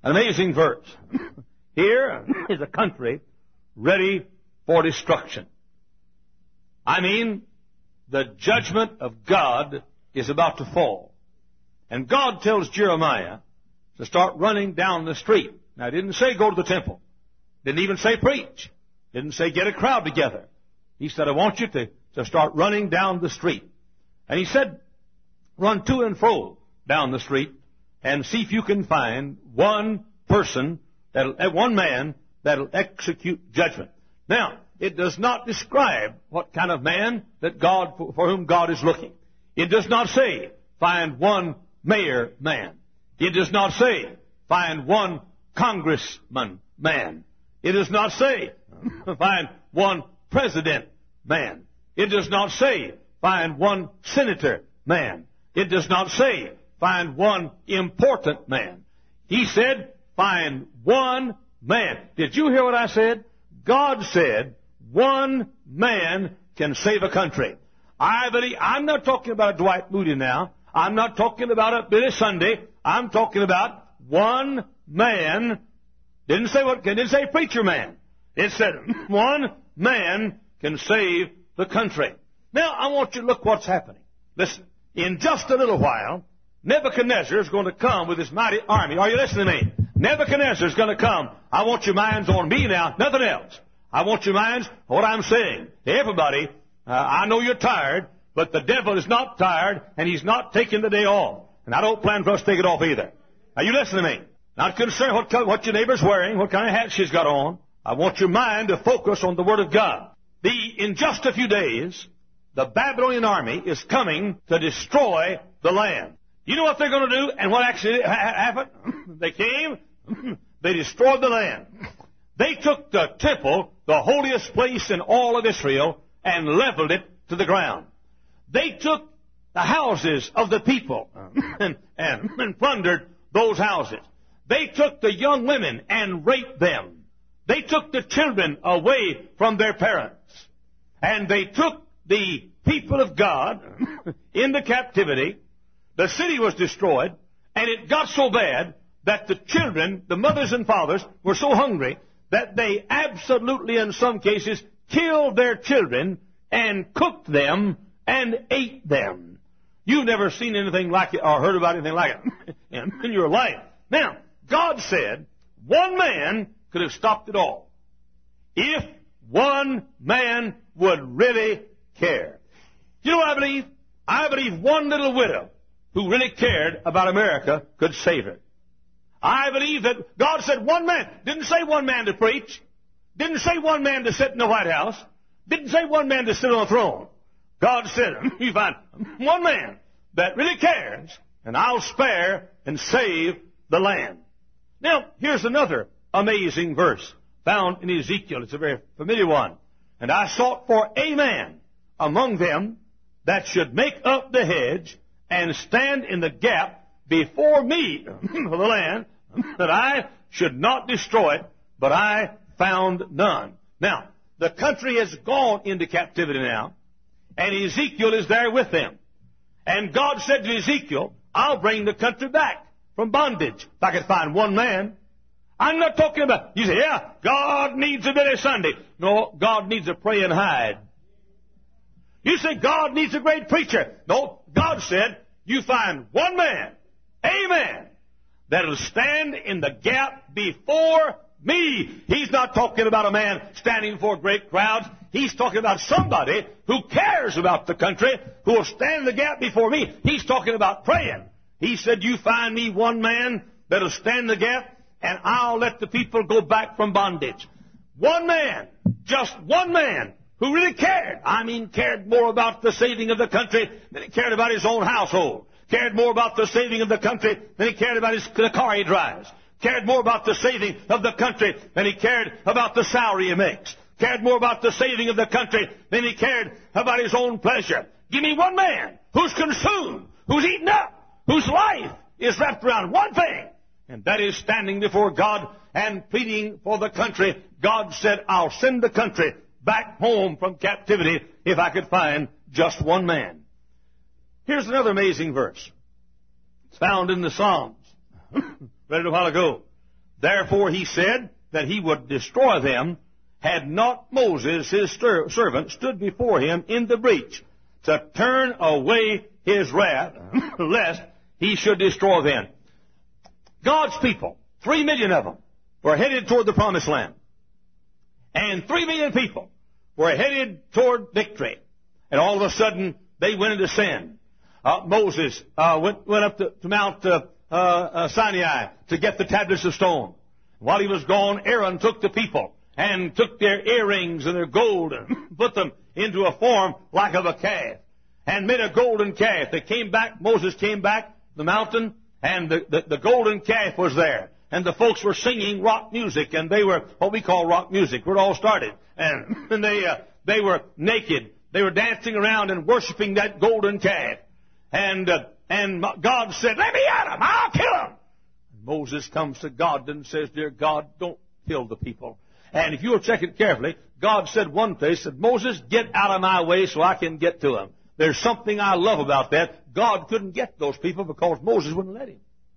An amazing verse. Here is a country ready for destruction. I mean, the judgment of God is about to fall. And God tells Jeremiah to start running down the street. Now, he didn't say go to the temple. Didn't even say preach. Didn't say get a crowd together. He said, I want you to start running down the street. And he said, run to and fro down the street and see if you can find one man that'll execute judgment. Now, it does not describe what kind of man that God, for whom God is looking. It does not say, find one mayor man. It does not say, find one congressman man. It does not say, find one president man. It does not say, find one senator man. It does not say, find one important man. He said, find one man. Did you hear what I said? God said, one man can save a country. I'm not talking about a Dwight Moody now. I'm not talking about a Billy Sunday. I'm talking about one man. Didn't say preacher man. It said one man can save the country. Now, I want you to look what's happening. Listen, in just a little while, Nebuchadnezzar is going to come with his mighty army. Are you listening to me? Nebuchadnezzar is going to come. I want your minds on me now, nothing else. I want your minds on what I'm saying. Everybody, I know you're tired, but the devil is not tired, and he's not taking the day off. And I don't plan for us to take it off either. Are you listening to me? Not concerned what your neighbor's wearing, what kind of hat she's got on. I want your mind to focus on the Word of God. In just a few days, the Babylonian army is coming to destroy the land. You know what they're going to do and what actually happened? They came, they destroyed the land. They took the temple, the holiest place in all of Israel, and leveled it to the ground. They took the houses of the people and plundered those houses. They took the young women and raped them. They took the children away from their parents. And they took the people of God into captivity. The city was destroyed, and it got so bad that the children, the mothers and fathers, were so hungry that they absolutely, in some cases, killed their children and cooked them and ate them. You've never seen anything like it or heard about anything like it in your life. Now, God said one man could have stopped it all if one man would really care. You know what I believe? I believe one little widow who really cared about America could save it. I believe that God said one man. Didn't say one man to preach. Didn't say one man to sit in the White House. Didn't say one man to sit on a throne. God said, you find one man that really cares, and I'll spare and save the land. Now, here's another amazing verse found in Ezekiel. It's a very familiar one. And I sought for a man among them that should make up the hedge and stand in the gap before me for the land, that I should not destroy it, but I found none. Now, the country has gone into captivity now, and Ezekiel is there with them. And God said to Ezekiel, I'll bring the country back from bondage if I could find one man. I'm not talking about, you say, yeah, God needs a Billy Sunday. No, God needs a praying hide. You say God needs a great preacher. No, God said, you find one man, a man, that'll stand in the gap before me. He's not talking about a man standing before great crowds. He's talking about somebody who cares about the country, who will stand in the gap before me. He's talking about praying. He said, you find me one man that'll stand in the gap, and I'll let the people go back from bondage. One man, just one man, who really cared. I mean, cared more about the saving of the country than he cared about his own household. Cared more about the saving of the country than he cared about the car he drives. Cared more about the saving of the country than he cared about the salary he makes. Cared more about the saving of the country than he cared about his own pleasure. Give me one man who's consumed, who's eaten up, whose life is wrapped around one thing, and that is standing before God and pleading for the country. God said, I'll send the country back home from captivity if I could find just one man. Here's another amazing verse. It's found in the Psalms. Read it a while ago. Therefore he said that he would destroy them, had not Moses, his servant, stood before him in the breach to turn away his wrath, lest he should destroy them. God's people, 3 million of them, were headed toward the promised land. And 3 million people were headed toward victory. And all of a sudden, they went into sin. Moses went up to Mount Sinai to get the tablets of stone. While he was gone, Aaron took the people and took their earrings and their gold and put them into a form like of a calf and made a golden calf. They came back, Moses came back the mountain, and the golden calf was there. And the folks were singing rock music, and they were what we call rock music, where it all started. And they were naked. They were dancing around and worshiping that golden calf. And God said, "Let me at him. I'll kill him." Moses comes to God and says, "Dear God, don't kill the people." And if you'll check it carefully, God said one place, said, "Moses, get out of my way so I can get to them." There's something I love about that. God couldn't get those people because Moses wouldn't let him.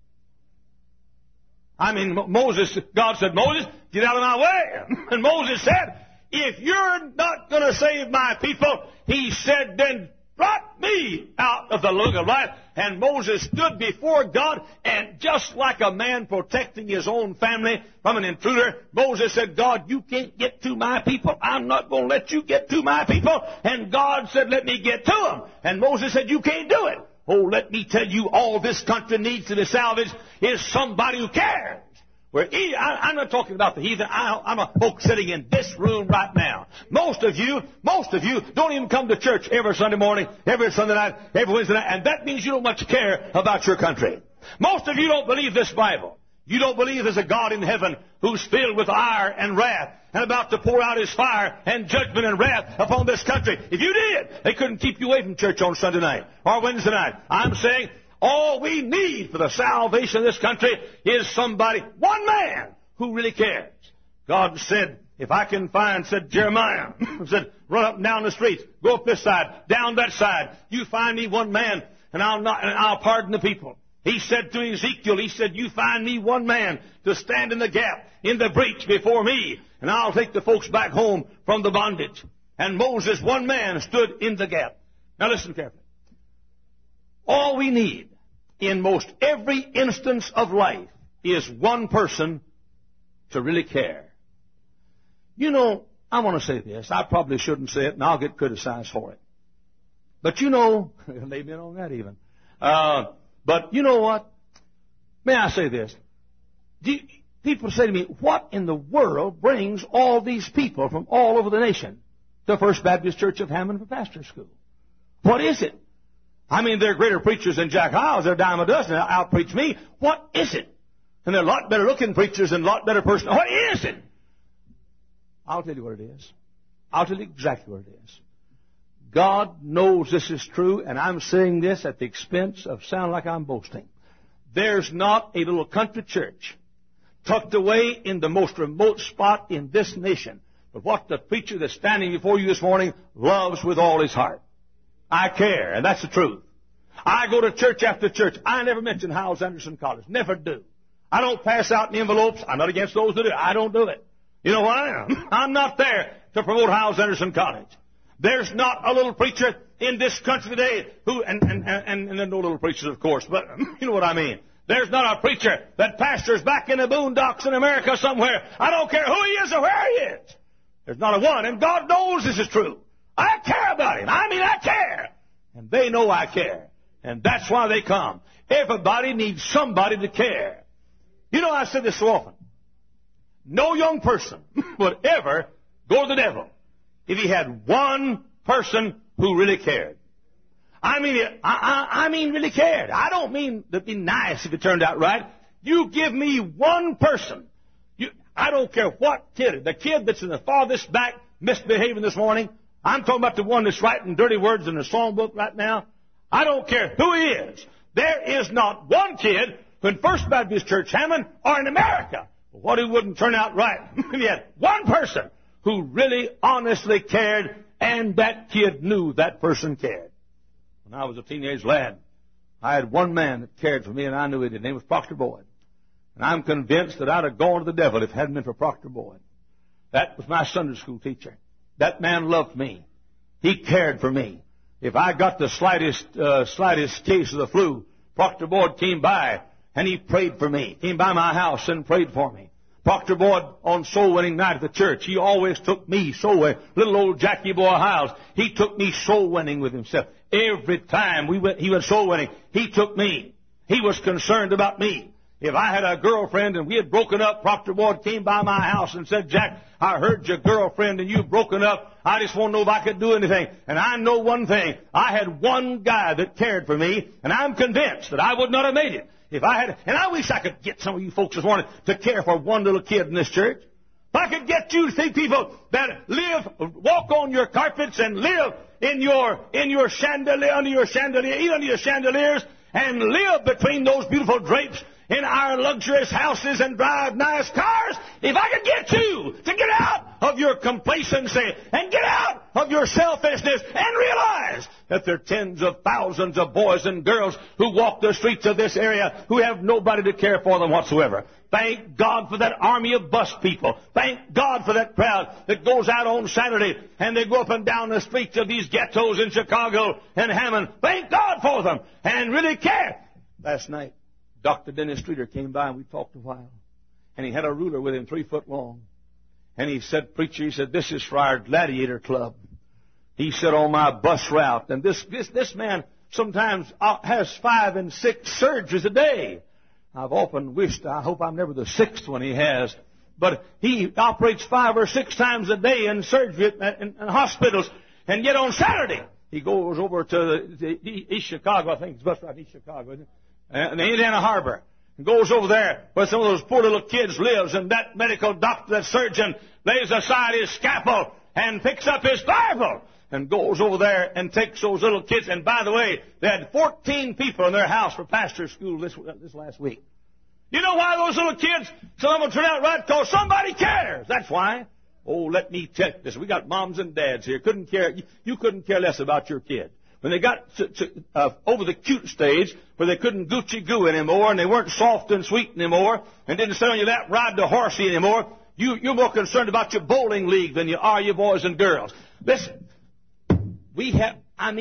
I mean, God said, "Moses, get out of my way." And Moses said, "If you're not going to save my people," he said, "then blot me out of the book of life." And Moses stood before God, and just like a man protecting his own family from an intruder, Moses said, "God, you can't get to my people. I'm not going to let you get to my people." And God said, "Let me get to them." And Moses said, "You can't do it." Oh, let me tell you, all this country needs to be salvaged is somebody who cares. I'm not talking about the heathen. I'm a folks sitting in this room right now. Most of you don't even come to church every Sunday morning, every Sunday night, every Wednesday night, and that means you don't much care about your country. Most of you don't believe this Bible. You don't believe there's a God in heaven who's filled with ire and wrath and about to pour out his fire and judgment and wrath upon this country. If you did, they couldn't keep you away from church on Sunday night or Wednesday night. I'm saying all we need for the salvation of this country is somebody, one man, who really cares. God said, if I can find, said Jeremiah, said, run up and down the streets, go up this side, down that side. You find me one man, and I'll pardon the people. He said to Ezekiel, he said, you find me one man to stand in the gap, in the breach before me, and I'll take the folks back home from the bondage. And Moses, one man, stood in the gap. Now listen carefully. All we need in most every instance of life is one person to really care. You know, I want to say this. I probably shouldn't say it, and I'll get criticized for it. But you know, leave me on that even. But you know what? May I say this? People say to me, what in the world brings all these people from all over the nation to First Baptist Church of Hammond for pastor school? What is it? I mean, they're greater preachers than Jack Hyles. They're a dime a dozen. Out-preach me. What is it? And they're a lot better looking preachers and a lot better person. What is it? I'll tell you what it is. I'll tell you exactly what it is. God knows this is true, and I'm saying this at the expense of sound like I'm boasting. There's not a little country church tucked away in the most remote spot in this nation, but what the preacher that's standing before you this morning loves with all his heart. I care, and that's the truth. I go to church after church. I never mention Hyles Anderson College. Never do. I don't pass out envelopes. I'm not against those that do. I don't do it. You know why? I'm not there to promote Hyles Anderson College. There's not a little preacher in this country today who, and there are no little preachers, of course, but you know what I mean. There's not a preacher that pastors back in the boondocks in America somewhere. I don't care who he is or where he is. There's not a one, and God knows this is true. I care about him. I mean, I care. And they know I care. And that's why they come. Everybody needs somebody to care. You know, I said this so often. No young person would ever go to the devil if he had one person who really cared. I mean really cared. I don't mean to be nice if it turned out right. You give me one person. I don't care what kid. The kid that's in the farthest back misbehaving this morning. I'm talking about the one that's writing dirty words in the songbook right now. I don't care who he is. There is not one kid in First Baptist Church Hammond or in America what he wouldn't turn out right if he had one person who really honestly cared, and that kid knew that person cared. When I was a teenage lad, I had one man that cared for me, and I knew it. His name was Proctor Boyd. And I'm convinced that I'd have gone to the devil if it hadn't been for Proctor Boyd. That was my Sunday school teacher. That man loved me. He cared for me. If I got the slightest case of the flu, Proctor Boyd came by and he prayed for me. Came by my house and prayed for me. Proctor Boyd on soul winning night at the church, he always took me soul winning. Little old Jackie Boy Hiles, he took me soul winning with himself. Every time he went soul winning, he took me. He was concerned about me. If I had a girlfriend and we had broken up, Proctor Boyd came by my house and said, Jack, I heard your girlfriend and you've broken up. I just want to know if I could do anything. And I know one thing. I had one guy that cared for me, and I'm convinced that I would not have made it if I had. And I wish I could get some of you folks this morning to care for one little kid in this church. If I could get you to see people that walk on your carpets and live in your chandelier, under your chandelier, eat under your chandeliers, and live between those beautiful drapes in our luxurious houses and drive nice cars. If I could get you to get out of your complacency and get out of your selfishness and realize that there are tens of thousands of boys and girls who walk the streets of this area who have nobody to care for them whatsoever. Thank God for that army of bus people. Thank God for that crowd that goes out on Saturday and they go up and down the streets of these ghettos in Chicago and Hammond. Thank God for them and really care. Last night, Dr. Dennis Streeter came by and we talked a while. And he had a ruler with him 3 foot long. And he said, preacher, he said, this is for our gladiator club. He said, on my bus route. And this man sometimes has 5 and 6 surgeries a day. I've often wished, I hope I'm never the 6th one he has. But he operates 5 or 6 times a day in surgery in hospitals. And yet on Saturday, he goes over to East Chicago. I think it's bus route East Chicago, isn't it? And the Indiana Harbor, and goes over there where some of those poor little kids lives, and that medical doctor, that surgeon, lays aside his scalpel and picks up his Bible and goes over there and takes those little kids. And by the way, they had 14 people in their house for pastor's school this last week. You know why those little kids, some of them turn out right? Because somebody cares. That's why. Oh, let me tell you this. We got moms and dads here. You couldn't care less about your kid. When they got over the cute stage where they couldn't Gucci goo anymore and they weren't soft and sweet anymore and didn't sit on your lap ride the horsey anymore, you're more concerned about your bowling league than you are you boys and girls. Listen, we have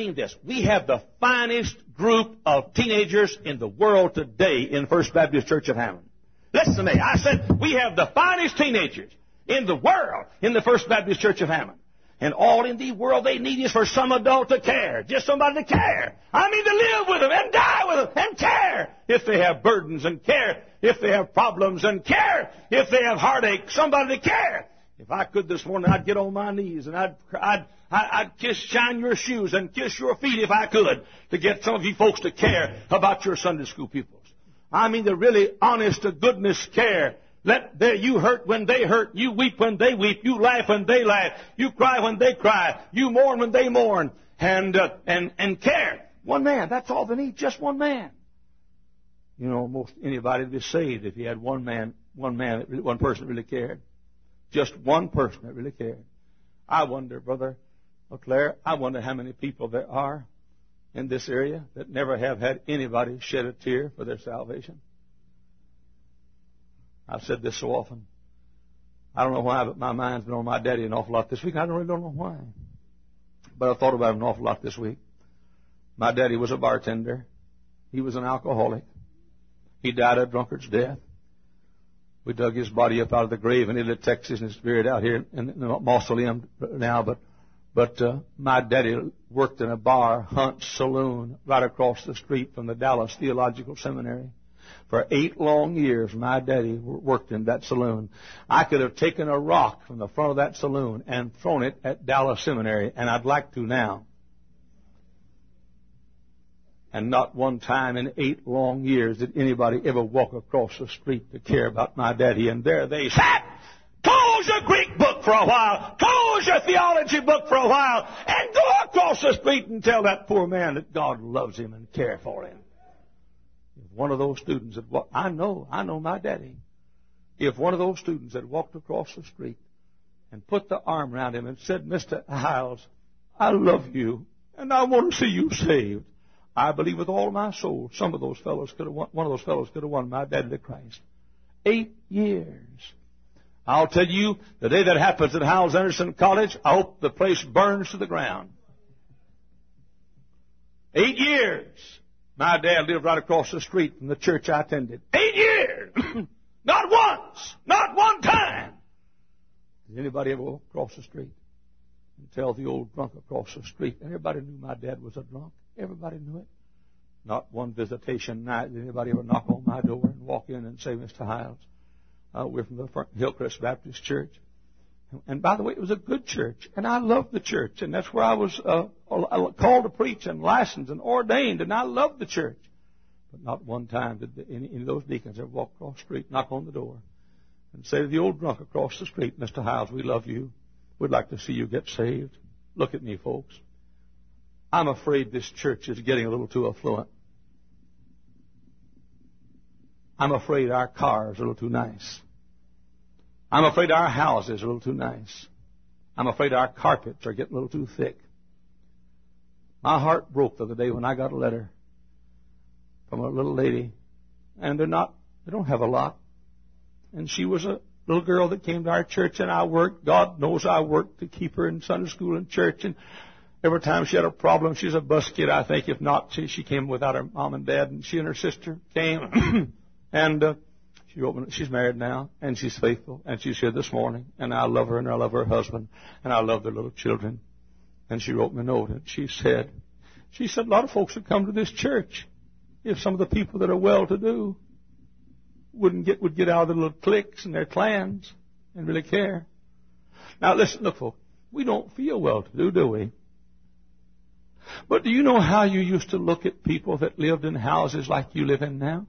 the finest group of teenagers in the world today in First Baptist Church of Hammond. Listen to me. I said we have the finest teenagers in the world in the First Baptist Church of Hammond. And all in the world they need is for some adult to care. Just somebody to care. I mean to live with them and die with them and care. If they have burdens and care. If they have problems and care. If they have heartache, somebody to care. If I could this morning, I'd get on my knees and I'd shine your shoes and kiss your feet if I could to get some of you folks to care about your Sunday school pupils. I mean the really honest to goodness care. You hurt when they hurt. You weep when they weep. You laugh when they laugh. You cry when they cry. You mourn when they mourn. And care. One man. That's all they need. Just one man. You know, most anybody would be saved if he had one person that really cared. Just one person that really cared. I wonder, Brother LeClaire, I wonder how many people there are in this area that never have had anybody shed a tear for their salvation. I've said this so often. I don't know why, but my mind's been on my daddy an awful lot this week. I really don't know why. But I thought about him an awful lot this week. My daddy was a bartender. He was an alcoholic. He died a drunkard's death. We dug his body up out of the grave in Italy, Texas, and his spirit out here in the mausoleum now. But my daddy worked in a bar, Hunt's Saloon, right across the street from the Dallas Theological Seminary. For 8 long years, my daddy worked in that saloon. I could have taken a rock from the front of that saloon and thrown it at Dallas Seminary, and I'd like to now. And not one time in 8 long years did anybody ever walk across the street to care about my daddy. And there they sat. Close your Greek book for a while. Close your theology book for a while. And go across the street and tell that poor man that God loves him and cares for him. If one of those students had walked, I know my daddy. If one of those students had walked across the street and put the arm around him and said, Mr. Hiles, I love you and I want to see you saved, I believe with all my soul, one of those fellows could have won my daddy to Christ. 8 years. I'll tell you, the day that happens at Howells Anderson College, I hope the place burns to the ground. 8 years. My dad lived right across the street from the church I attended. 8 years! Not once! Not one time! Did anybody ever walk across the street and tell the old drunk across the street? Everybody knew my dad was a drunk. Everybody knew it. Not one visitation night did anybody ever knock on my door and walk in and say, Mr. Hiles, we're from the Hillcrest Baptist Church. And by the way, it was a good church, and I loved the church, and that's where I was called to preach and licensed and ordained, and I loved the church. But not one time did any of those deacons ever walk across the street, knock on the door, and say to the old drunk across the street, Mr. Hiles, we love you. We'd like to see you get saved. Look at me, folks. I'm afraid this church is getting a little too affluent. I'm afraid our cars are a little too nice. I'm afraid our houses are a little too nice. I'm afraid our carpets are getting a little too thick. My heart broke the other day when I got a letter from a little lady, and they don't have a lot. And she was a little girl that came to our church, and I worked. God knows I worked to keep her in Sunday school and church. And every time she had a problem, she's a bus kid, I think. If not, she came without her mom and dad, and she and her sister came. And she's married now, and she's faithful, and she's here this morning, and I love her, and I love her husband, and I love their little children. And she wrote me a note, and she said, a lot of folks would come to this church if some of the people that are well-to-do would get out of their little cliques and their clans and really care. Now listen, look, folks, we don't feel well-to-do, do we? But do you know how you used to look at people that lived in houses like you live in now?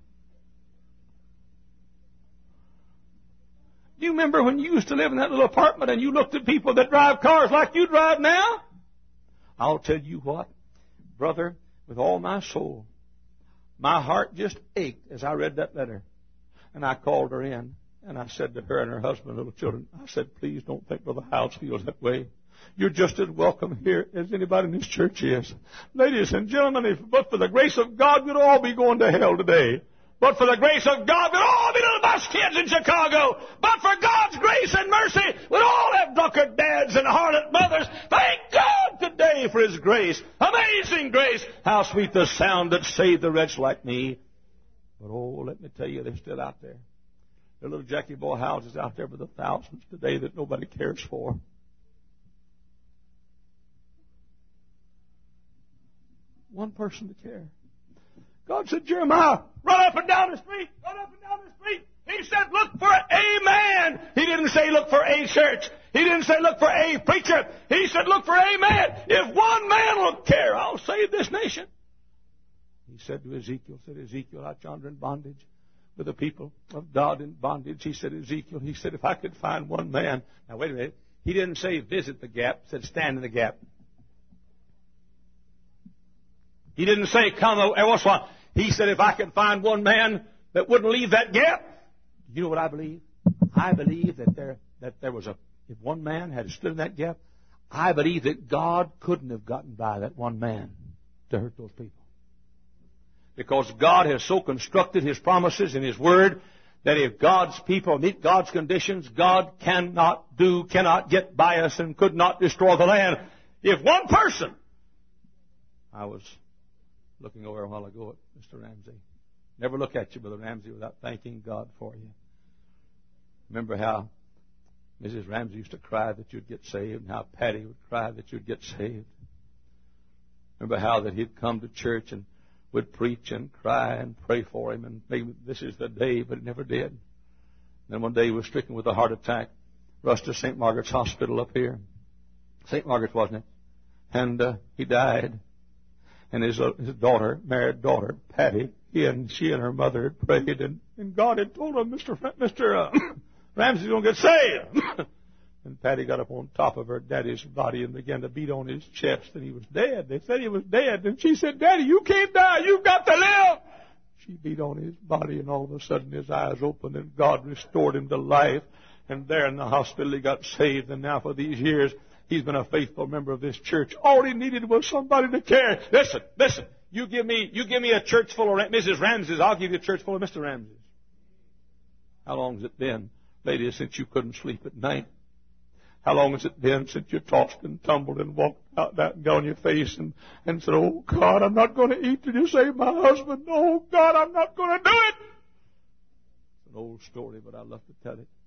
Do you remember when you used to live in that little apartment and you looked at people that drive cars like you drive now? I'll tell you what, brother, with all my soul, my heart just ached as I read that letter. And I called her in, and I said to her and her husband and little children, I said, please don't think Brother Hiles feels that way. You're just as welcome here as anybody in this church is. Ladies and gentlemen, but for the grace of God, we'd all be going to hell today. But for the grace of God, we'd all be little bus kids in Chicago. But for God's grace and mercy, we'd all have drunkard dads and harlot mothers. Thank God today for His grace. Amazing grace. How sweet the sound that saved the wretch like me. But oh, let me tell you, they're still out there. There are little Jackie Boy houses out there by the thousands today that nobody cares for. One person to care. God said, Jeremiah, run up and down the street. Run up and down the street. He said, look for a man. He didn't say look for a church. He didn't say look for a preacher. He said look for a man. If one man will care, I'll save this nation. He said to Ezekiel, out yonder in bondage with the people of God in bondage. He said, Ezekiel, he said, if I could find one man. Now, wait a minute. He didn't say visit the gap. He said stand in the gap. He didn't say come every once in a while. He said if I could find one man that wouldn't leave that gap. You know what I believe? I believe that there was if one man had stood in that gap, I believe that God couldn't have gotten by that one man to hurt those people. Because God has so constructed His promises in His Word that if God's people meet God's conditions, God cannot get by us and could not destroy the land. If one person, I was looking over a while ago at Mr. Ramsey. Never look at you, Brother Ramsey, without thanking God for you. Remember how Mrs. Ramsey used to cry that you'd get saved, and how Patty would cry that you'd get saved. Remember how that he'd come to church and would preach and cry and pray for him, and maybe this is the day, but it never did. And then one day he was stricken with a heart attack, rushed to St. Margaret's Hospital up here. St. Margaret's, wasn't it? And he died. And his daughter, married daughter, Patty, she and her mother had prayed, and God had told him, Mr. Ramsey's going to get saved. And Patty got up on top of her daddy's body and began to beat on his chest, and he was dead. They said he was dead. And she said, Daddy, you can't die. You've got to live. She beat on his body, and all of a sudden his eyes opened, and God restored him to life. And there in the hospital he got saved, and now for these years he's been a faithful member of this church. All he needed was somebody to care. Listen. You give me a church full of Mrs. Ramses. I'll give you a church full of Mr. Ramses. How long has it been, lady, since you couldn't sleep at night? How long has it been since you tossed and tumbled and walked out that and got on your face and said, oh, God, I'm not going to eat till you save my husband. Oh, God, I'm not going to do it. It's an old story, but I love to tell it.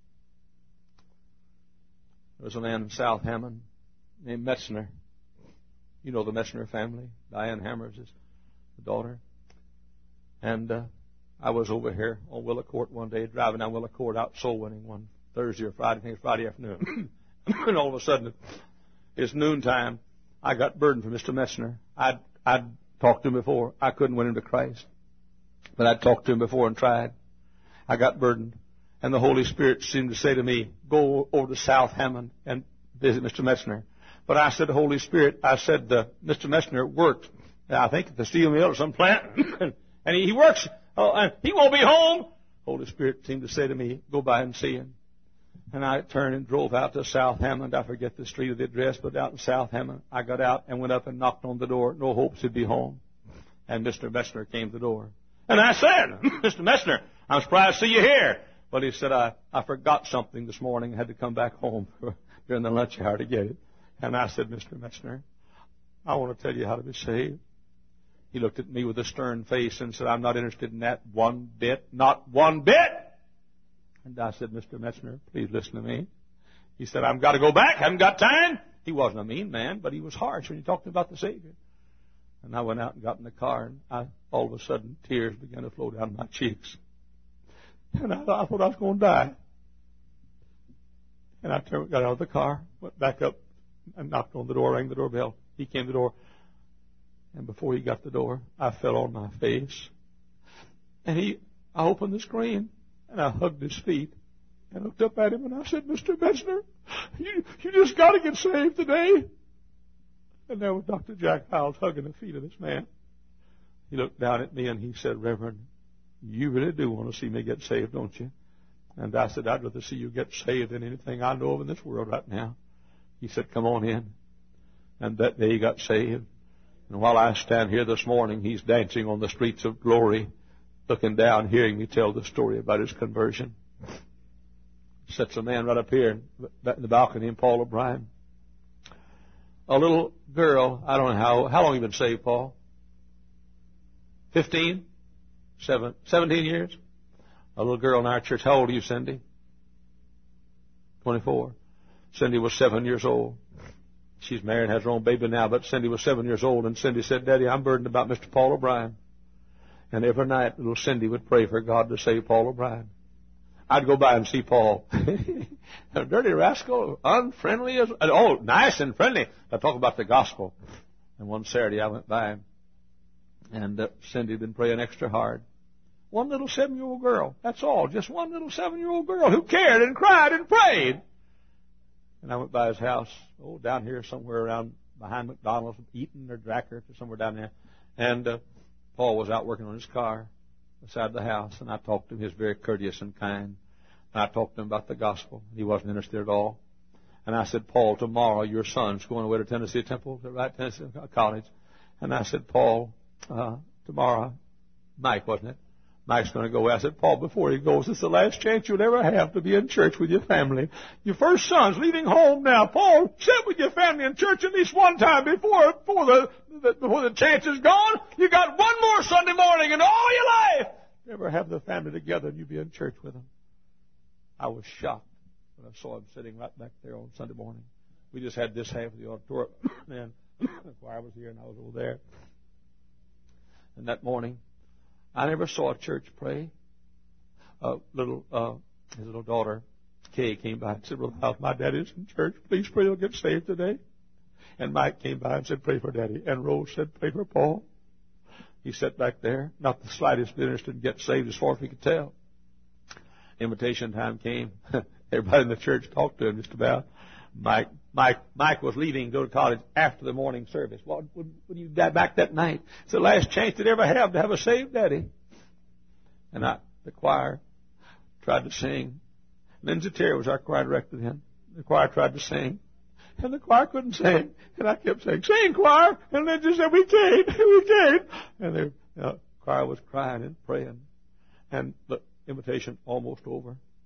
There was a man in South Hammond named Metzner. You know the Metzner family. Diane Hammers is the daughter. And I was over here on Willow Court one day, driving down Willow Court out soul winning one Thursday or Friday. I think it's Friday afternoon. And all of a sudden, it's noontime. I got burdened for Mr. Metzner. I'd talked to him before. I couldn't win him to Christ. But I'd talked to him before and tried. I got burdened. And the Holy Spirit seemed to say to me, go over to South Hammond and visit Mr. Metzner. But I said, Holy Spirit, I said, Mr. Metzner worked, I think, at the steel mill or some plant. And he works. And he won't be home. Holy Spirit seemed to say to me, go by and see him. And I turned and drove out to South Hammond. I forget the street or the address, but out in South Hammond, I got out and went up and knocked on the door. No hopes he'd be home. And Mr. Metzner came to the door. And I said, Mr. Metzner, I'm surprised to see you here. But he said, I forgot something this morning. I had to come back home during the lunch hour to get it. And I said, Mr. Metzner, I want to tell you how to be saved. He looked at me with a stern face and said, I'm not interested in that one bit, not one bit. And I said, Mr. Metzner, please listen to me. He said, I've got to go back. I haven't got time. He wasn't a mean man, but he was harsh when he talked about the Savior. And I went out and got in the car, and all of a sudden, tears began to flow down my cheeks. And I thought I was going to die. And I got out of the car, went back up, and knocked on the door, rang the doorbell. He came to the door. And before he got the door, I fell on my face. And I opened the screen, and I hugged his feet, and looked up at him, and I said, Mr. Metzner, you just got to get saved today. And there was Dr. Jack Hiles hugging the feet of this man. He looked down at me, and he said, Reverend, you really do want to see me get saved, don't you? And I said, I'd rather see you get saved than anything I know of in this world right now. He said, come on in. And that day he got saved. And while I stand here this morning, he's dancing on the streets of glory, looking down, hearing me tell the story about his conversion. Sits a man right up here in the balcony in Paul O'Brien. A little girl, I don't know how long you been saved, Paul? 15? 17 years? A little girl in our church. How old are you, Cindy? 24. Cindy was 7 years old. She's married and has her own baby now, but Cindy was 7 years old, and Cindy said, Daddy, I'm burdened about Mr. Paul O'Brien. And every night, little Cindy would pray for God to save Paul O'Brien. I'd go by and see Paul. A dirty rascal, unfriendly nice and friendly. I talk about the gospel. And one Saturday I went by him, and Cindy had been praying extra hard. One little 7-year-old girl, that's all. Just one little 7-year-old girl who cared and cried and prayed. And I went by his house, down here somewhere around behind McDonald's, Eaton or Dracker, or somewhere down there. And Paul was out working on his car beside the house, and I talked to him. He was very courteous and kind. And I talked to him about the gospel. He wasn't interested at all. And I said, Paul, tomorrow your son's going away to Tennessee Temple, is that right? Tennessee College. And I said, Paul, tomorrow, Mike, wasn't it? Mike's going to go away. I said, Paul, before he goes, it's the last chance you'll ever have to be in church with your family. Your first son's leaving home now. Paul, sit with your family in church at least one time before the chance is gone. You got one more Sunday morning in all your life. Never have the family together and you be in church with them. I was shocked when I saw him sitting right back there on Sunday morning. We just had this half of the auditorium, and the choir was here and I was over there. And that morning, I never saw a church pray. His little daughter, Kay, came by and said, well, my daddy's in church. Please pray he'll get saved today. And Mike came by and said, pray for Daddy. And Rose said, pray for Paul. He sat back there, not the slightest bit interested in getting saved as far as we could tell. Invitation time came. Everybody in the church talked to him just about. Mike was leaving to go to college after the morning service. Well, when you got back that night, it's the last chance they'd ever have to have a saved daddy. And the choir tried to sing. Lindsay Terry was our choir director then. The choir tried to sing. And the choir couldn't sing. And I kept saying, sing, choir. And Lindsay said, we can't. And the choir was crying and praying. And the invitation almost over.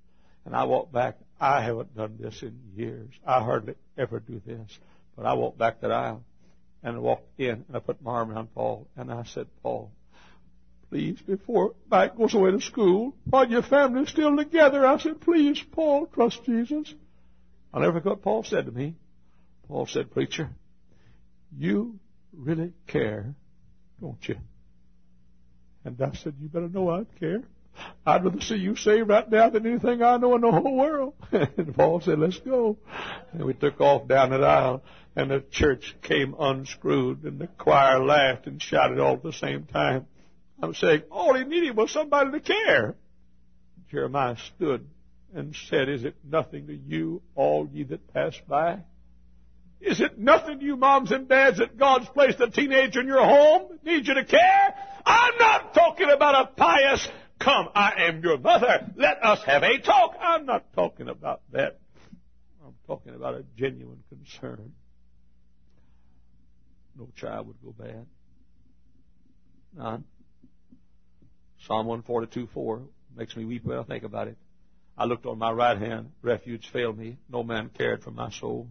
And I walked back. I haven't done this in years. I hardly ever do this. But I walked back that aisle and I walked in and I put my arm around Paul and I said, Paul, please, before Mike goes away to school, while your family's still together, I said, please, Paul, trust Jesus. I'll never forget what Paul said to me. Paul said, preacher, you really care, don't you? And I said, you better know I care. I'd rather see you saved right now than anything I know in the whole world. And Paul said, let's go. And we took off down that aisle, and the church came unscrewed, and the choir laughed and shouted all at the same time. I'm saying, all he needed was somebody to care. Jeremiah stood and said, is it nothing to you, all ye that pass by? Is it nothing to you, moms and dads, that God's placed a teenager in your home that needs you to care? I'm not talking about a pious, come, I am your mother, let us have a talk. I'm not talking about that. I'm talking about a genuine concern. No child would go bad. None. Psalm 142:4 makes me weep when I think about it. I looked on my right hand, refuge failed me, no man cared for my soul.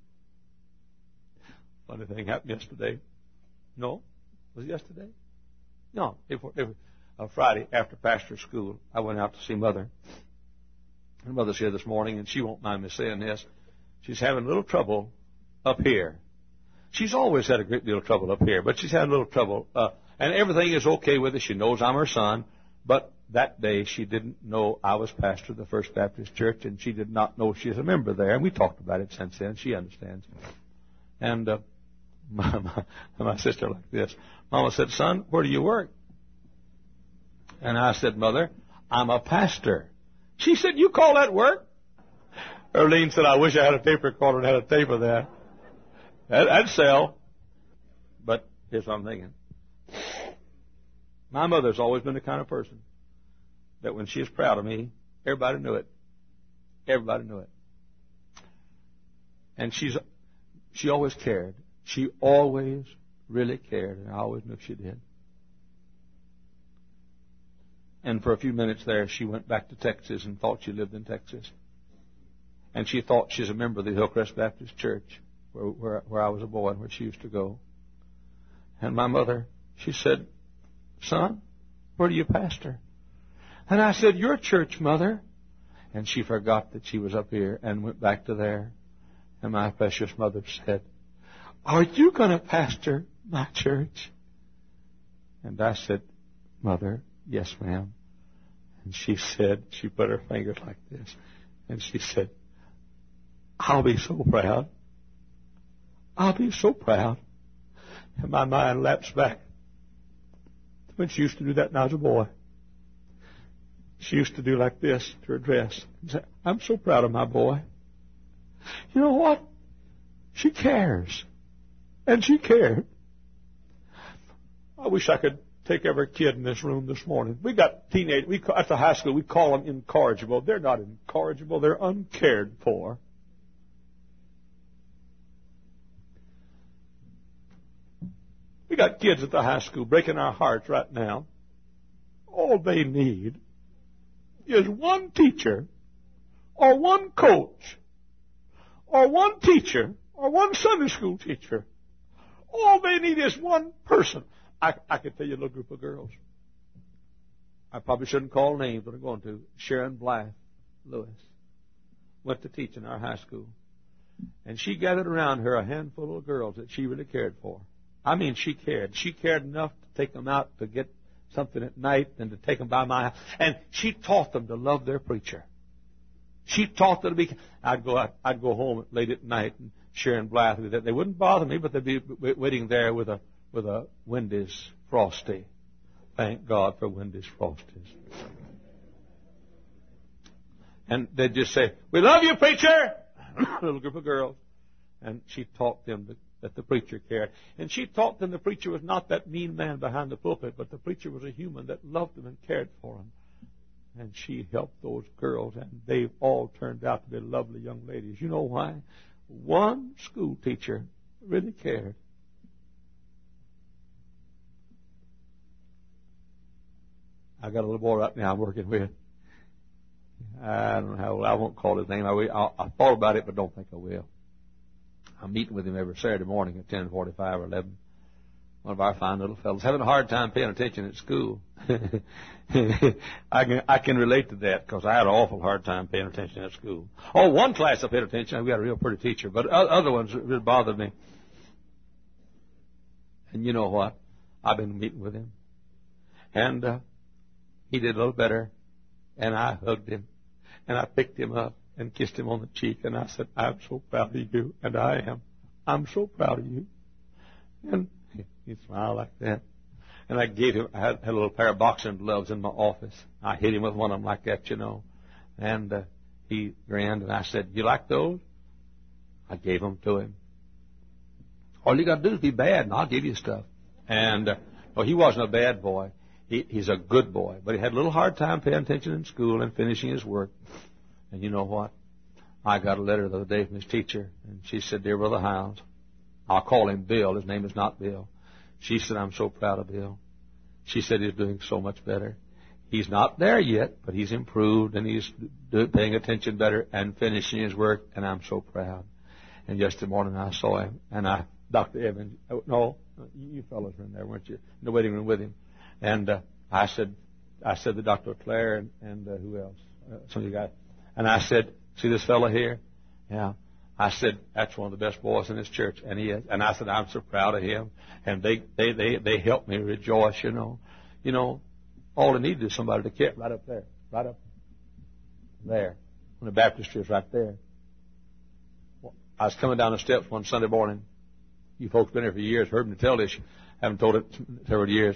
Funny thing happened yesterday. No? Was it yesterday? No. Friday after pastor school, I went out to see Mother. And Mother's here this morning, and she won't mind me saying this. She's having a little trouble up here. She's always had a great deal of trouble up here, but she's had a little trouble. And everything is okay with her. She knows I'm her son. But that day, she didn't know I was pastor of the First Baptist Church, and she did not know she's a member there. And we talked about it since then. She understands. And my sister like this. Mama said, son, where do you work? And I said, Mother, I'm a pastor. She said, you call that work? Erlene said, I wish I had a tape recorder and had a tape of that. That'd sell. But here's what I'm thinking. My mother's always been the kind of person that when she was proud of me, everybody knew it. Everybody knew it. And she always cared. She always really cared, and I always knew she did. And for a few minutes there, she went back to Texas and thought she lived in Texas. And she thought she's a member of the Hillcrest Baptist Church, where I was a boy and where she used to go. And my mother, she said, son, where do you pastor? And I said, your church, Mother. And she forgot that she was up here and went back to there. And my precious mother said, are you going to pastor my church? And I said, Mother, yes, ma'am. And she said, she put her fingers like this, and she said, I'll be so proud. I'll be so proud. And my mind lapsed back when she used to do that when I was a boy. She used to do like this to her dress. And say, I'm so proud of my boy. You know what? She cares. And she cared. I wish I could take every kid in this room this morning. We got teenagers. At the high school, we call them incorrigible. They're not incorrigible. They're uncared for. We got kids at the high school breaking our hearts right now. All they need is one teacher or one coach or one teacher or one Sunday school teacher. All they need is one person. I could tell you a little group of girls. I probably shouldn't call names, but I'm going to. Sharon Blythe Lewis went to teach in our high school. And she gathered around her a handful of girls that she really cared for. I mean, she cared. She cared enough to take them out to get something at night and to take them by my house. And she taught them to love their preacher. She taught them to be. I'd go home late at night, and Sharon Blythe, they wouldn't bother me, but they'd be waiting there with a Wendy's Frosty. Thank God for Wendy's Frosties. And they'd just say, we love you, preacher! A little group of girls. And she taught them that the preacher cared. And she taught them the preacher was not that mean man behind the pulpit, but the preacher was a human that loved them and cared for them. And she helped those girls, and they've all turned out to be lovely young ladies. You know why? One school teacher really cared. I got a little boy right now I'm working with. I don't know how old. I won't call his name. I thought about it, but don't think I will. I'm meeting with him every Saturday morning at 10:45 or 11. One of our fine little fellows having a hard time paying attention at school. I can relate to that because I had an awful hard time paying attention at school. Oh, one class I paid attention. We had a real pretty teacher, but other ones really bothered me. And you know what? I've been meeting with him, and he did a little better, and I hugged him, and I picked him up and kissed him on the cheek, and I said, "I'm so proud of you," and I am. I'm so proud of you. And he smiled like that. And I had a little pair of boxing gloves in my office. I hit him with one of them like that, you know. And he grinned, and I said, "You like those?" I gave them to him. All you got to do is be bad, and I'll give you stuff. And well, he wasn't a bad boy. He's a good boy. But he had a little hard time paying attention in school and finishing his work. And you know what? I got a letter the other day from his teacher, and she said, "Dear Brother Hiles," I'll call him Bill. His name is not Bill. She said, "I'm so proud of Bill." She said he's doing so much better. He's not there yet, but he's improved, and he's paying attention better and finishing his work, and I'm so proud. And yesterday morning I saw him, and Dr. Evans, no, you fellows were in there, weren't you? In the waiting room with him. And I said to Dr. Claire and who else? Some of you guys. And I said, "See this fellow here?" Yeah. I said, "That's one of the best boys in this church," and he is. And I said, "I'm so proud of him." And they helped me rejoice, you know. You know, all they needed is somebody to care. Right up there. Right up there. When the baptistry is right there. Well, I was coming down the steps one Sunday morning. You folks been here for years, heard me tell this. Haven't told it several years.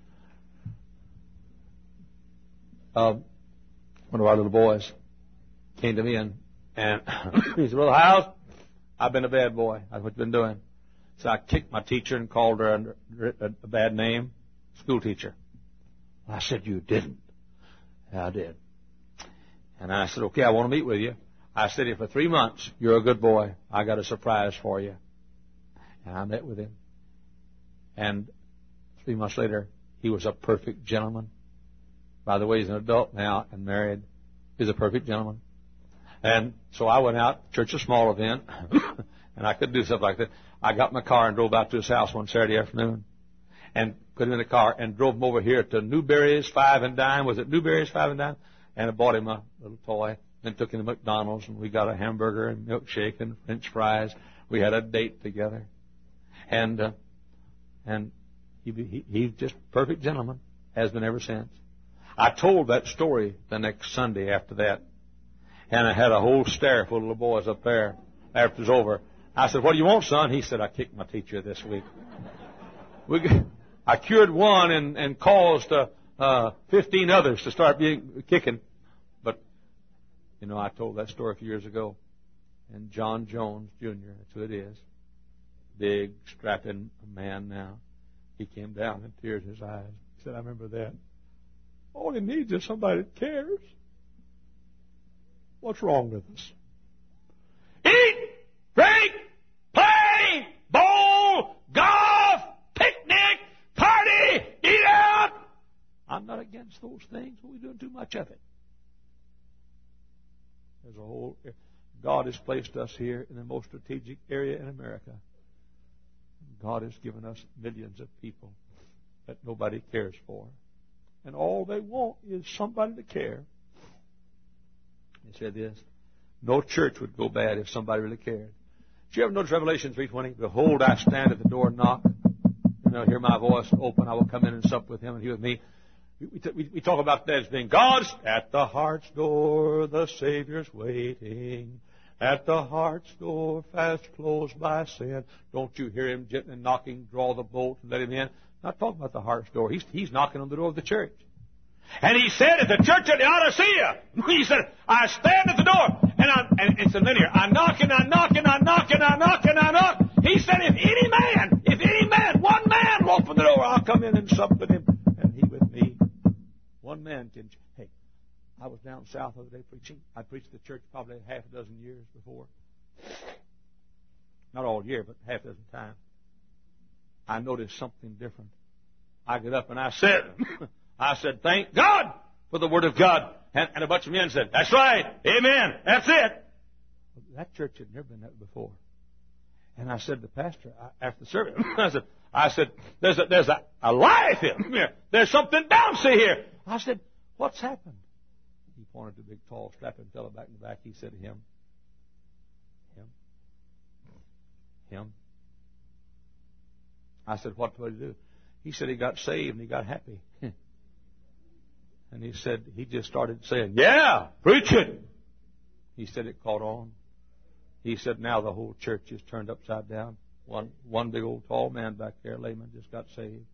One of our little boys came to me and he said, "Brother Hiles, I've been a bad boy. That's what you've been doing." So I kicked my teacher and called her a bad name, school teacher. I said, "You didn't." "Yeah, I did." And I said, "Okay, I want to meet with you." I said, "If for 3 months you're a good boy, I got a surprise for you." And I met with him. And 3 months later, he was a perfect gentleman. By the way, he's an adult now and married. He's a perfect gentleman. And so I went out, church a small event, and I couldn't do stuff like that. I got in my car and drove out to his house one Saturday afternoon and put him in the car and drove him over here to Newberry's 5 and Dime. Was it Newberry's 5 and Dime? And I bought him a little toy, then took him to McDonald's, and we got a hamburger and milkshake and French fries. We had a date together. And he's just a perfect gentleman, has been ever since. I told that story the next Sunday after that. And I had a whole stare full of little boys up there after it was over. I said, "What do you want, son?" He said, "I kicked my teacher this week." I cured one and caused 15 others to start kicking. But, you know, I told that story a few years ago. And John Jones, Jr., that's who it is, big, strapping man now, he came down and tears in his eyes. He said, "I remember that. All he needs is somebody that cares. What's wrong with us? Eat, drink, play, bowl, golf, picnic, party, eat out." I'm not against those things, but we're doing too much of it. There's a whole... God has placed us here in the most strategic area in America. God has given us millions of people that nobody cares for. And all they want is somebody to care. He said this, no church would go bad if somebody really cared. Did you ever notice Revelation 3:20? "Behold, I stand at the door and knock. And I'll hear my voice open. I will come in and sup with him and he with me." We talk about that as being God's at the heart's door, the Savior's waiting. At the heart's door, fast closed by sin. Don't you hear him gently knocking, draw the bolt and let him in? Not talking about the heart's door. He's knocking on the door of the church. And he said at the church at Laodicea, he said, "I stand at the door." And it's a linear. I knock and I knock and I knock and I knock and I knock. He said, if any man, one man will open the door, I'll come in and sup with him and he with me. One man can... Hey, I was down south the other day preaching. I preached at the church probably half a dozen years before. Not all year, but half a dozen times. I noticed something different. I got up and I said, "Thank God for the Word of God. And a bunch of men said, "That's right. Amen. That's it." That church had never been that before. And I said to the pastor after the service, I said, there's a life here. There's something bouncy here. I said, "What's happened?" He pointed to the big, tall, strapping fellow back in the back. He said, Him. I said, "What did he do?" He said he got saved and he got happy. And he said he just started saying, "Yeah, preach it." He said it caught on. He said now the whole church is turned upside down. One big old tall man back there, layman, just got saved.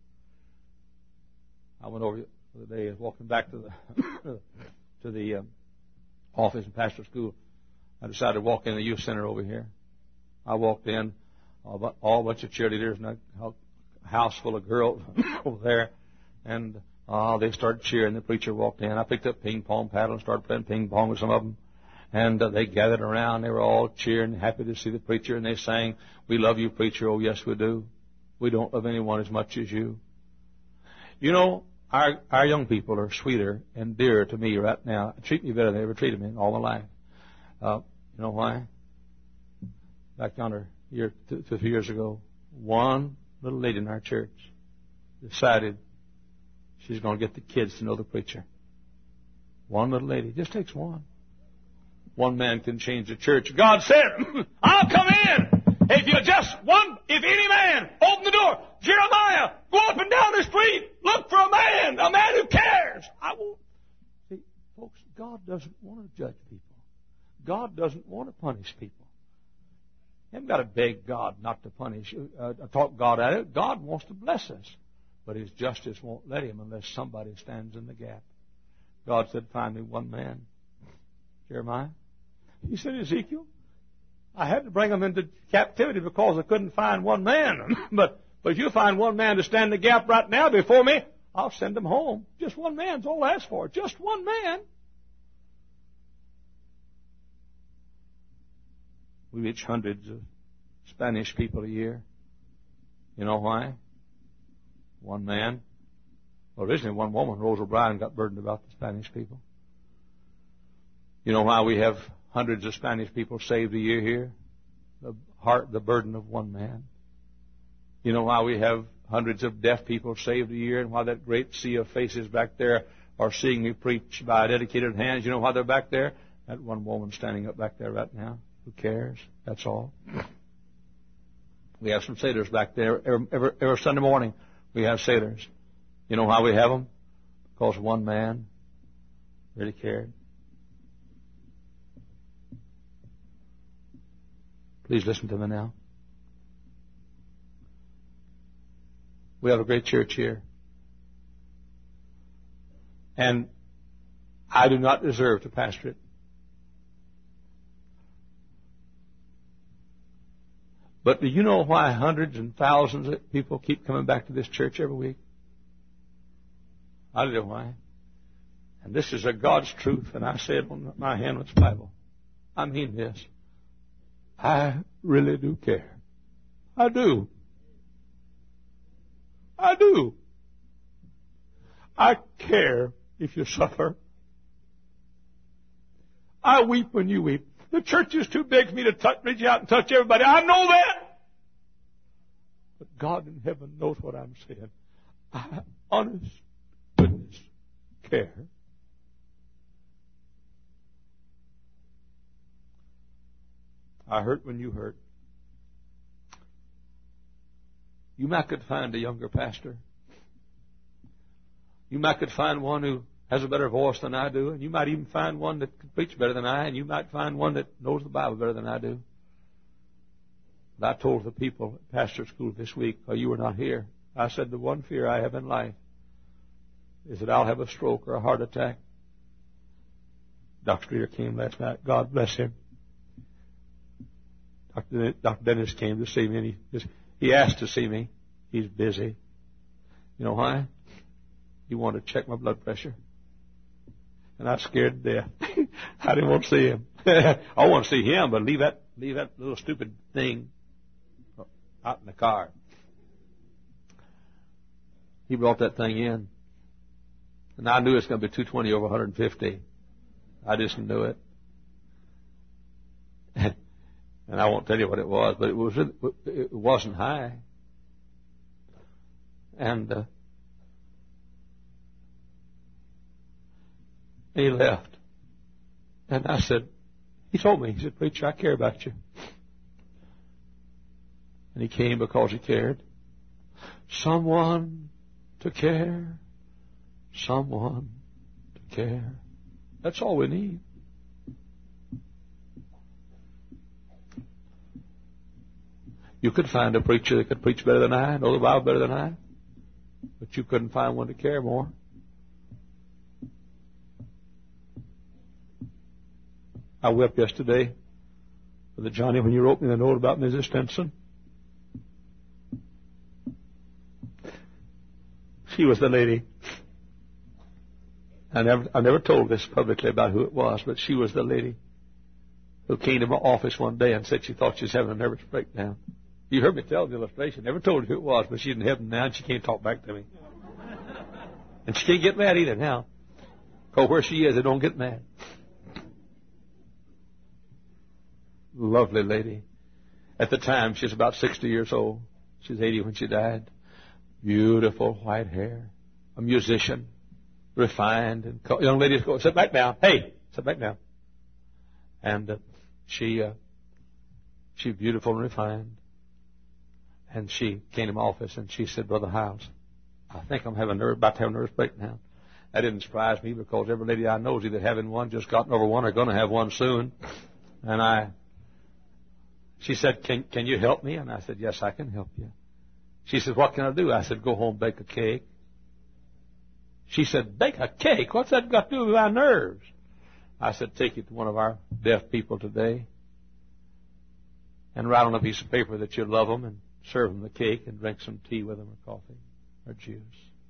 I went over the other day, I was walking back to the office in pastor school. I decided to walk in the youth center over here. I walked in, all a bunch of cheerleaders and a house full of girls over there, and they started cheering. The preacher walked in. I picked up ping pong paddle and started playing ping pong with some of them. And they gathered around. They were all cheering, happy to see the preacher. And they sang, "We love you, preacher. Oh, yes, we do. We don't love anyone as much as you." You know, our young people are sweeter and dearer to me right now. Treat me better than they ever treated me in all my life. You know why? Back yonder, two, 3 years ago, one little lady in our church decided she's going to get the kids to know the preacher. One little lady. It just takes one. One man can change the church. God said, "I'll come in. If any man, open the door. Jeremiah, go up and down the street. Look for a man who cares." I won't. See, folks, God doesn't want to judge people. God doesn't want to punish people. You haven't got to beg God not to punish, talk God at it. God wants to bless us. But His justice won't let Him unless somebody stands in the gap. God said, "Find me one man." Jeremiah. He said, "Ezekiel, I had to bring them into captivity because I couldn't find one man. But if you find one man to stand in the gap right now before me, I'll send them home." Just one man's all I ask for. Just one man. We reach hundreds of Spanish people a year. You know why? One man. Well, originally one woman, Rose O'Brien, got burdened about the Spanish people. You know why we have hundreds of Spanish people saved a year here? The burden of one man. You know why we have hundreds of deaf people saved a year, and why that great sea of faces back there are seeing me preach by dedicated hands? You know why they're back there? That one woman standing up back there right now. Who cares? That's all. We have some sailors back there. Every Sunday morning we have sailors. You know why we have them? Because one man really cared. Please listen to me now. We have a great church here. And I do not deserve to pastor it. But do you know why hundreds and thousands of people keep coming back to this church every week? I don't know why. And this is a God's truth, and I say it on my hand with the Bible. I mean this. I really do care. I do. I do. I care if you suffer. I weep when you weep. The church is too big for me to reach out and touch everybody. I know that. But God in heaven knows what I'm saying. I, honest goodness, care. I hurt when you hurt. You might could find a younger pastor. You might could find one who has a better voice than I do, and you might even find one that can preach better than I, and you might find one that knows the Bible better than I do. But I told the people at pastor school this week, while you were not here, I said the one fear I have in life is that I'll have a stroke or a heart attack. Dr. Streeter came last night. God bless him. Dr. Dennis came to see me, and he asked to see me. He's busy. You know why? He wanted to check my blood pressure. And I was scared to death. I didn't want to see him. I want to see him, but leave that little stupid thing out in the car. He brought that thing in. And I knew it's going to be 220 over 150. I just knew it. And I won't tell you what it was, but it wasn't high. And he left. And I said, he told me, he said, "Preacher, I care about you." And he came because he cared. Someone to care. Someone to care. That's all we need. You could find a preacher that could preach better than I, know the Bible better than I, but you couldn't find one to care more. I wept yesterday, Brother Johnny, when you wrote me the note about Mrs. Stinson. She was the lady. I never told this publicly about who it was, but she was the lady who came to my office one day and said she thought she was having a nervous breakdown. You heard me tell the illustration. Never told her who it was, but she's in heaven now, and she can't talk back to me. And she can't get mad either now. Because where she is, they don't get mad. Lovely lady. At the time, she was about 60 years old. She was 80 when she died. Beautiful white hair. A musician. Refined. And young ladies go, "Sit back now. Hey, sit back now." And she's beautiful and refined. And she came to my office and she said, "Brother Hiles, I think I'm about to have a nervous breakdown." That didn't surprise me because every lady I know is either having one, just gotten over one, or going to have one soon. And she said, can you help me? And I said, "Yes, I can help you." She said, "What can I do?" I said, "Go home, bake a cake." She said, "Bake a cake? What's that got to do with my nerves?" I said, "Take it to one of our deaf people today and write on a piece of paper that you love them and serve them the cake and drink some tea with them or coffee or juice."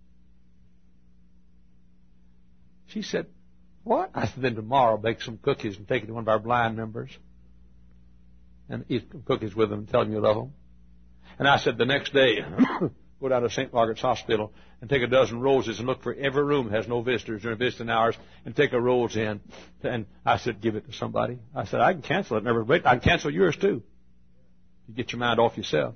She said, "What?" I said, "Then tomorrow bake some cookies and take it to one of our blind members and eat some cookies with them and tell them you love them." And I said, "The next day, go down to St. Margaret's Hospital and take a dozen roses and look for every room that has no visitors during visiting hours and take a rose in." And I said, "Give it to somebody." I said, "I can cancel it. Never wait. I can cancel yours too. You get your mind off yourself."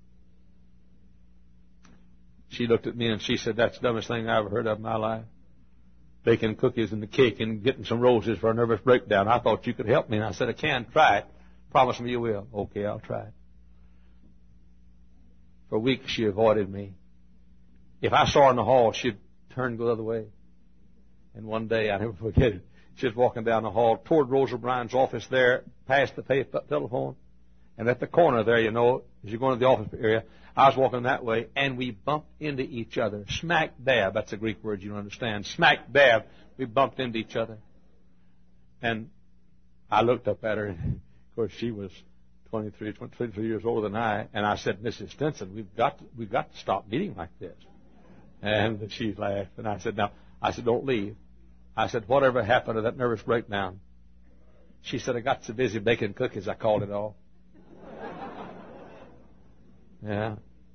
She looked at me and she said, "That's the dumbest thing I ever heard of in my life. Baking cookies and the cake and getting some roses for a nervous breakdown. I thought you could help me." And I said, "I can. Try it. Promise me you will." "Okay, I'll try it." For weeks she avoided me. If I saw her in the hall, she'd turn and go the other way. And one day, I never forget it, she was walking down the hall toward Rosa Bryan's office there, past the telephone. And at the corner there, you know, as you're going to the office area, I was walking that way, and we bumped into each other. Smack dab. That's a Greek word you don't understand. Smack dab. We bumped into each other. And I looked up at her, and of course she was 23 years older than I. And I said, "Mrs. Stinson, we've got to stop meeting like this." And she laughed. And I said, "Don't leave." I said, "Whatever happened to that nervous breakdown?" She said, "I got so busy baking cookies, I called it off." Yeah.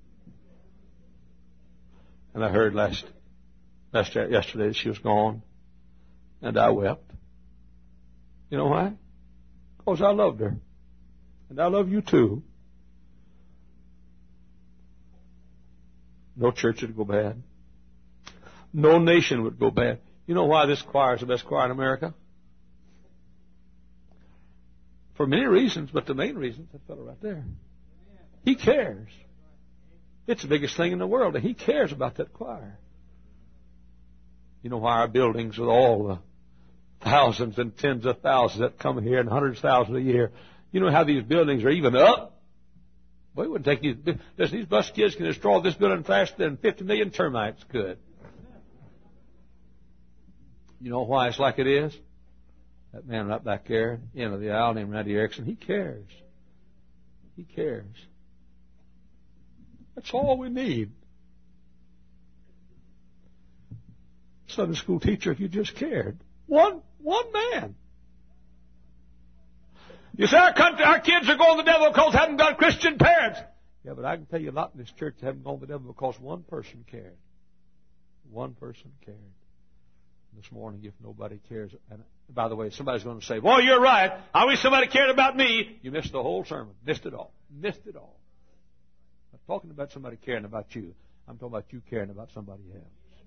And I heard yesterday that she was gone. And I wept. You know why? Because I loved her. And I love you too. No church would go bad. No nation would go bad. You know why this choir is the best choir in America? For many reasons, but the main reason is that fellow right there. He cares. It's the biggest thing in the world, and he cares about that choir. You know why our buildings, with all the thousands and tens of thousands that come here and hundreds of thousands a year, you know how these buildings are even up? Well, it wouldn't take these bus kids can destroy this building faster than 50 million termites could. You know why it's like it is? That man right back there, end of the aisle, named Randy Erickson, he cares. He cares. That's all we need. Sunday school teacher, if you just cared. One man. You say our kids are going to the devil because they haven't got Christian parents. Yeah, but I can tell you a lot in this church that haven't gone to the devil because one person cared. One person cared. This morning, if nobody cares, and by the way, somebody's going to say, "Well, you're right. I wish somebody cared about me." You missed the whole sermon. Missed it all. Missed it all. I'm not talking about somebody caring about you. I'm talking about you caring about somebody else.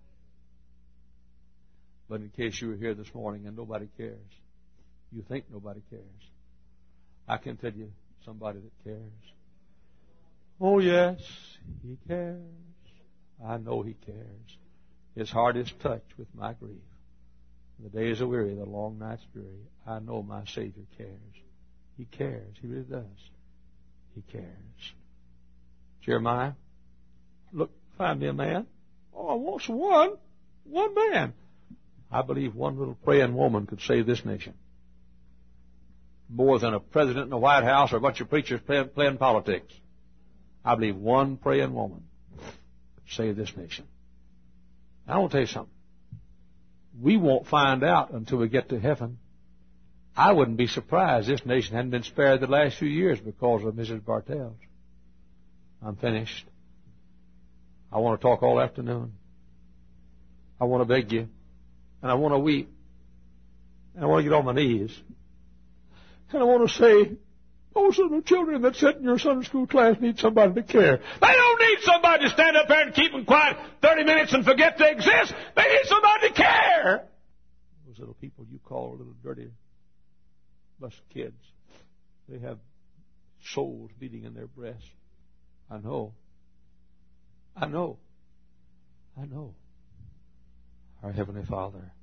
But in case you were here this morning and nobody cares, you think nobody cares, I can tell you somebody that cares. Oh, yes, he cares. I know he cares. His heart is touched with my grief. The days are weary, the long nights dreary. I know my Savior cares. He cares. He really does. He cares. Jeremiah, look, find me a man. Oh, I want one. One man. I believe one little praying woman could save this nation. More than a president in the White House or a bunch of preachers playing politics. I believe one praying woman could save this nation. I want to tell you something. We won't find out until we get to heaven. I wouldn't be surprised this nation hadn't been spared the last few years because of Mrs. Bartels. I'm finished. I want to talk all afternoon. I want to beg you. And I want to weep. And I want to get on my knees. And I want to say, those little children that sit in your Sunday school class need somebody to care. They don't need somebody to stand up there and keep them quiet 30 minutes and forget they exist. They need somebody to care. Those little people you call little dirty bus kids, they have souls beating in their breasts. I know. I know. I know. Our Heavenly Father,